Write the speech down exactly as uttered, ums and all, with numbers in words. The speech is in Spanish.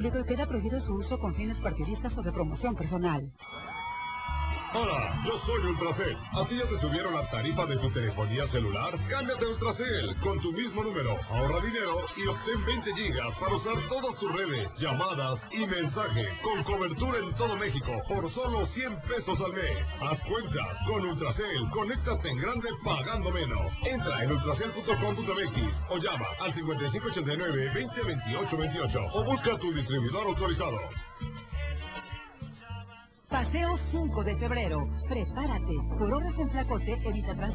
completo y queda prohibido su uso con fines partidistas o de promoción personal. Hola, yo soy Ultracel. ¿A ti ya te subieron la tarifa de tu telefonía celular? Cámbiate a Ultracel con tu mismo número. Ahorra dinero y obtén veinte gigas para usar todas tus redes, llamadas y mensajes con cobertura en todo México por solo cien pesos al mes. Haz cuenta, con Ultracel, conéctate en grande pagando menos. Entra en ultracel punto com punto m x o llama al cincuenta y cinco ochenta y nueve, veinte veintiocho veintiocho o busca a tu distribuidor autorizado. Paseo cinco de febrero. Prepárate. Por obras en Tlacote, evita transporte.